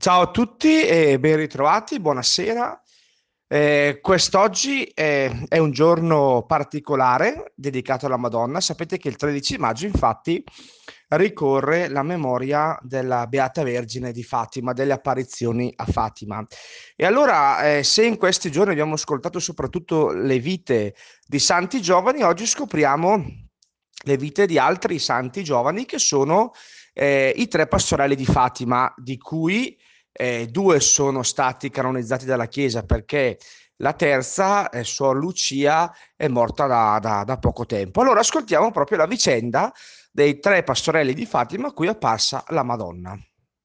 Ciao a tutti e ben ritrovati, buonasera. Quest'oggi è un giorno particolare dedicato alla Madonna. Sapete che il 13 maggio, infatti, ricorre la memoria della Beata Vergine di Fatima, delle apparizioni a Fatima. E allora, se in questi giorni abbiamo ascoltato soprattutto le vite di santi giovani, oggi scopriamo le vite di altri santi giovani che sono i tre pastorelli di Fatima, di cui due sono stati canonizzati dalla Chiesa perché la terza, Suor Lucia, è morta da poco tempo. Allora ascoltiamo proprio la vicenda dei tre pastorelli di Fatima a cui è apparsa la Madonna.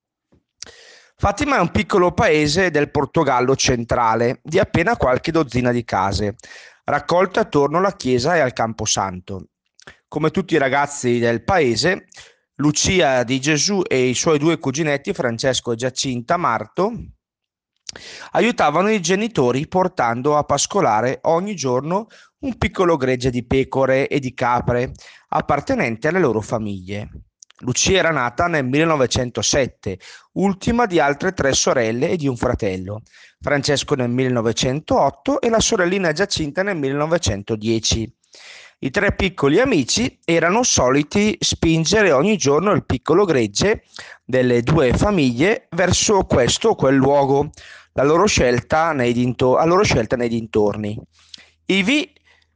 Fatima è un piccolo paese del Portogallo centrale, di appena qualche dozzina di case, raccolte attorno alla chiesa e al Camposanto. Come tutti i ragazzi del paese, Lucia di Gesù e i suoi due cuginetti, Francesco e Giacinta Marto, aiutavano i genitori portando a pascolare ogni giorno un piccolo gregge di pecore e di capre appartenente alle loro famiglie. Lucia era nata nel 1907, ultima di altre tre sorelle e di un fratello, Francesco nel 1908 e la sorellina Giacinta nel 1910. I tre piccoli amici erano soliti spingere ogni giorno il piccolo gregge delle due famiglie verso questo o quel luogo, la loro scelta a loro scelta nei dintorni. Ivi,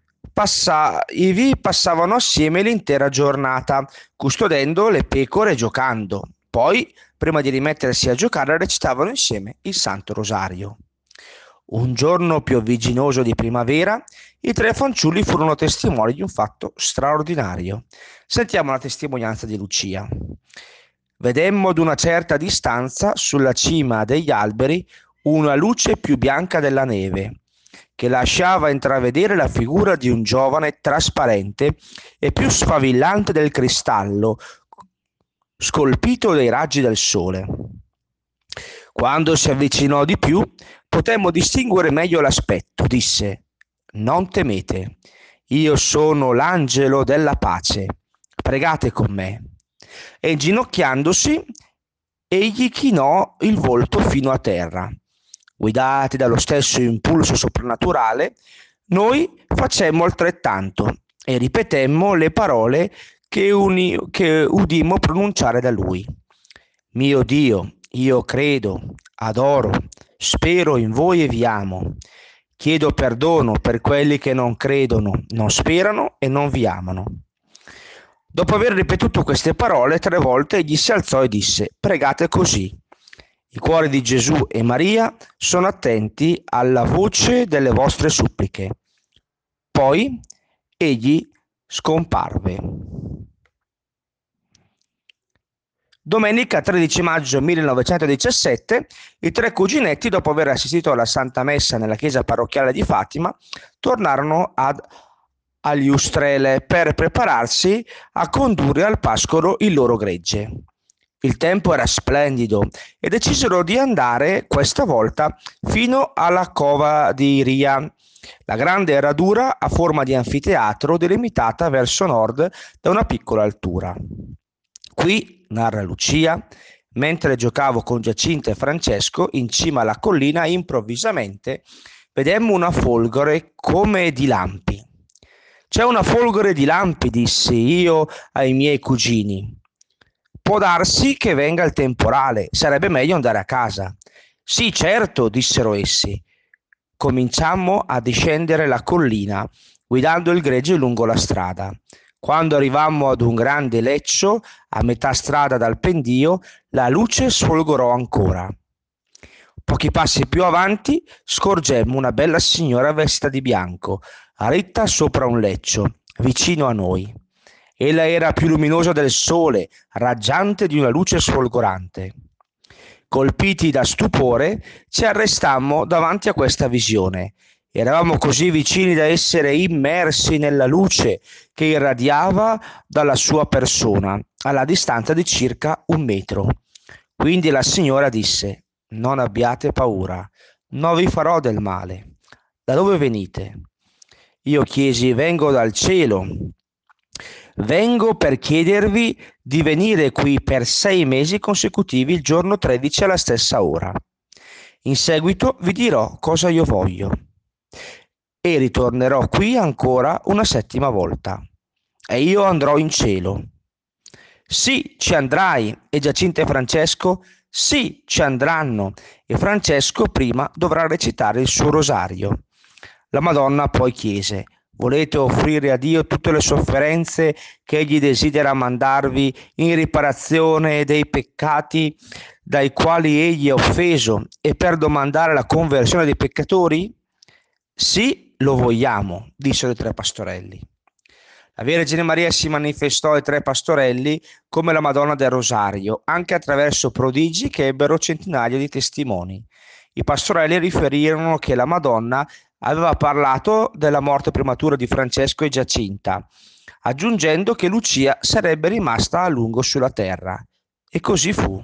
ivi passavano assieme l'intera giornata, custodendo le pecore e giocando. Poi, prima di rimettersi a giocare, recitavano insieme il Santo Rosario. Un giorno piovigginoso di primavera, i tre fanciulli furono testimoni di un fatto straordinario. Sentiamo la testimonianza di Lucia. Vedemmo ad una certa distanza, sulla cima degli alberi, una luce più bianca della neve, che lasciava intravedere la figura di un giovane trasparente e più sfavillante del cristallo, scolpito dai raggi del sole. Quando si avvicinò di più, potemmo distinguere meglio l'aspetto. Disse: Non temete, io sono l'angelo della pace. Pregate con me. E inginocchiandosi, egli chinò il volto fino a terra. Guidati dallo stesso impulso soprannaturale, noi facemmo altrettanto e ripetemmo le parole che udimmo pronunciare da lui. Mio Dio, io credo, adoro, spero in voi e vi amo. Chiedo perdono per quelli che non credono, non sperano e non vi amano. Dopo aver ripetuto queste parole 3 volte, egli si alzò e disse: Pregate così. I cuori di Gesù e Maria sono attenti alla voce delle vostre suppliche. Poi egli scomparve. Domenica 13 maggio 1917, i tre cuginetti, dopo aver assistito alla Santa Messa nella chiesa parrocchiale di Fatima, tornarono agli Ustrele per prepararsi a condurre al pascolo il loro gregge. Il tempo era splendido e decisero di andare questa volta fino alla cova di Iria, la grande radura a forma di anfiteatro delimitata verso nord da una piccola altura. Qui, narra Lucia, mentre giocavo con Giacinta e Francesco in cima alla collina, improvvisamente vedemmo una folgore come di lampi. C'è una folgore di lampi, dissi io ai miei cugini. Può darsi che venga il temporale, sarebbe meglio andare a casa. Sì, certo, dissero essi. Cominciammo a discendere la collina, guidando il gregge lungo la strada. Quando arrivammo ad un grande leccio, a metà strada dal pendio, la luce sfolgorò ancora. Pochi passi più avanti scorgemmo una bella signora vestita di bianco, ritta sopra un leccio, vicino a noi. Ella era più luminosa del sole, raggiante di una luce sfolgorante. Colpiti da stupore, ci arrestammo davanti a questa visione. Eravamo così vicini da essere immersi nella luce che irradiava dalla sua persona, alla distanza di circa 1 metro. Quindi la signora disse: Non abbiate paura, non vi farò del male. Da dove venite? Io chiesi: Vengo dal cielo. Vengo per chiedervi di venire qui per 6 mesi consecutivi il giorno 13 alla stessa ora. In seguito vi dirò cosa io voglio e ritornerò qui ancora una settima volta. E io andrò in cielo. Sì, ci andrai. E Giacinta e Francesco? Sì, ci andranno. E Francesco prima dovrà recitare il suo rosario. La Madonna poi chiese: volete offrire a Dio tutte le sofferenze che Egli desidera mandarvi in riparazione dei peccati dai quali Egli è offeso e per domandare la conversione dei peccatori? Sì, lo vogliamo, dissero i tre pastorelli. La Vergine Maria si manifestò ai tre pastorelli come la Madonna del Rosario, anche attraverso prodigi che ebbero centinaia di testimoni. I pastorelli riferirono che la Madonna aveva parlato della morte prematura di Francesco e Giacinta, aggiungendo che Lucia sarebbe rimasta a lungo sulla terra. E così fu.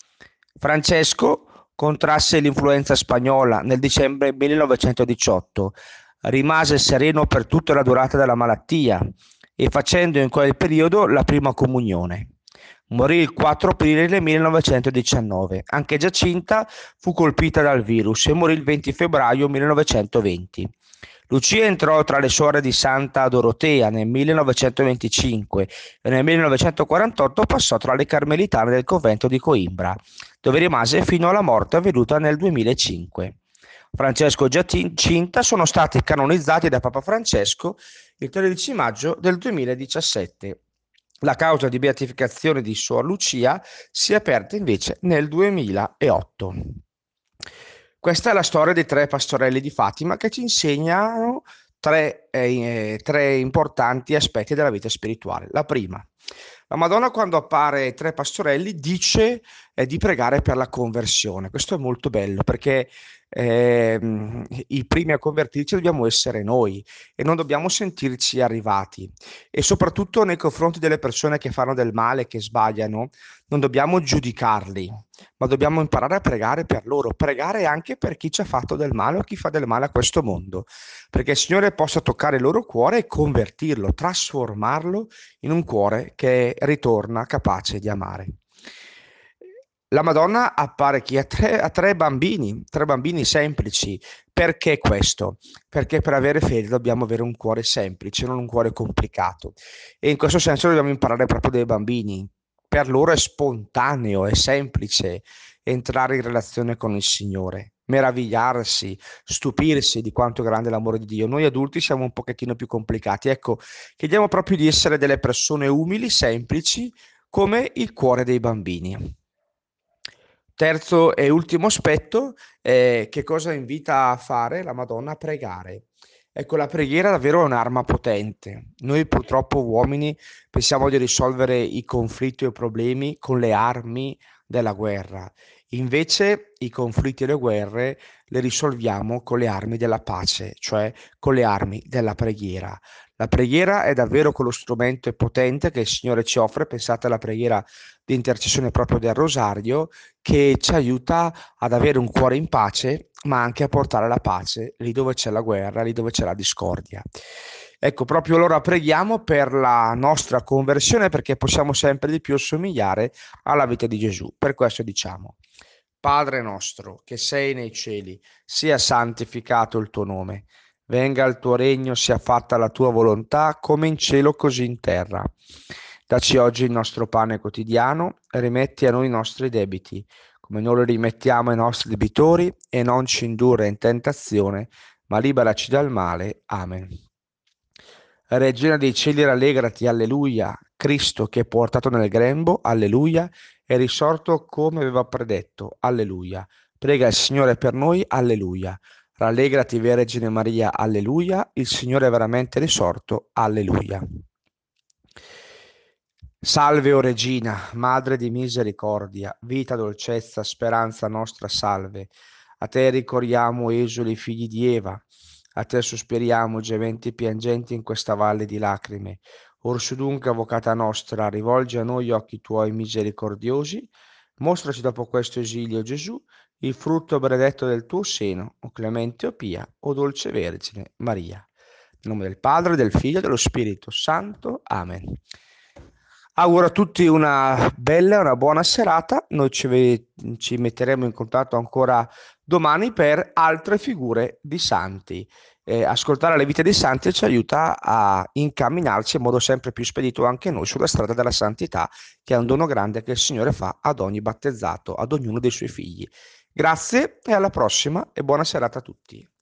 Francesco contrasse l'influenza spagnola nel dicembre 1918, rimase sereno per tutta la durata della malattia e facendo in quel periodo la prima comunione. Morì il 4 aprile 1919. Anche Giacinta fu colpita dal virus e morì il 20 febbraio 1920. Lucia entrò tra le suore di Santa Dorotea nel 1925 e nel 1948 passò tra le carmelitane del convento di Coimbra, dove rimase fino alla morte avvenuta nel 2005. Francesco e Giacinta sono stati canonizzati da Papa Francesco il 13 maggio del 2017. La causa di beatificazione di Suor Lucia si è aperta invece nel 2008. Questa è la storia dei tre pastorelli di Fatima che ci insegnano tre importanti aspetti della vita spirituale. La prima, la Madonna quando appare ai tre pastorelli dice di pregare per la conversione. Questo è molto bello perché i primi a convertirci dobbiamo essere noi e non dobbiamo sentirci arrivati. E soprattutto nei confronti delle persone che fanno del male, che sbagliano, non dobbiamo giudicarli, ma dobbiamo imparare a pregare per loro, pregare anche per chi ci ha fatto del male o chi fa del male a questo mondo, perché il Signore possa toccare il loro cuore e convertirlo, trasformarlo in un cuore che ritorna capace di amare. La Madonna appare chi? A tre bambini semplici. Perché questo? Perché per avere fede dobbiamo avere un cuore semplice, non un cuore complicato. E in questo senso dobbiamo imparare proprio dai bambini. Per loro è spontaneo, è semplice entrare in relazione con il Signore, meravigliarsi, stupirsi di quanto è grande l'amore di Dio. Noi adulti siamo un pochettino più complicati. Ecco, chiediamo proprio di essere delle persone umili, semplici, come il cuore dei bambini. Terzo e ultimo aspetto, che cosa invita a fare la Madonna? A pregare. Ecco, la preghiera è davvero un'arma potente. Noi purtroppo uomini pensiamo di risolvere i conflitti o i problemi con le armi della guerra. Invece i conflitti e le guerre le risolviamo con le armi della pace, cioè con le armi della preghiera. La preghiera è davvero quello strumento potente che il Signore ci offre. Pensate alla preghiera di intercessione proprio del Rosario, che ci aiuta ad avere un cuore in pace, ma anche a portare la pace lì dove c'è la guerra, lì dove c'è la discordia. Ecco, proprio allora preghiamo per la nostra conversione perché possiamo sempre di più assomigliare alla vita di Gesù. Per questo diciamo: Padre nostro che sei nei cieli, sia santificato il tuo nome. Venga il tuo regno, sia fatta la tua volontà, come in cielo così in terra. Dacci oggi il nostro pane quotidiano e rimetti a noi i nostri debiti, come noi li rimettiamo ai nostri debitori, e non ci indurre in tentazione, ma liberaci dal male. Amen. Regina dei cieli, rallegrati, alleluia. Cristo che è portato nel grembo, alleluia, è risorto come aveva predetto, alleluia. Prega il Signore per noi, alleluia. Rallegrati, Vergine Maria, alleluia. Il Signore è veramente risorto, alleluia. Salve, o Regina, Madre di misericordia, vita, dolcezza, speranza nostra, salve. A te ricorriamo, esuli figli di Eva, a te sospiriamo, gementi e piangenti in questa valle di lacrime. Orsù dunque, avvocata nostra, rivolgi a noi gli occhi tuoi misericordiosi, mostraci dopo questo esilio, Gesù, il frutto benedetto del tuo seno, o clemente o pia, o dolce Vergine Maria. Nel nome del Padre, del Figlio e dello Spirito Santo. Amen. Auguro a tutti una bella e una buona serata. Noi ci metteremo in contatto ancora domani per altre figure di santi. Ascoltare le vite dei santi ci aiuta a incamminarci in modo sempre più spedito anche noi sulla strada della santità, che è un dono grande che il Signore fa ad ogni battezzato, ad ognuno dei suoi figli. Grazie e alla prossima e buona serata a tutti.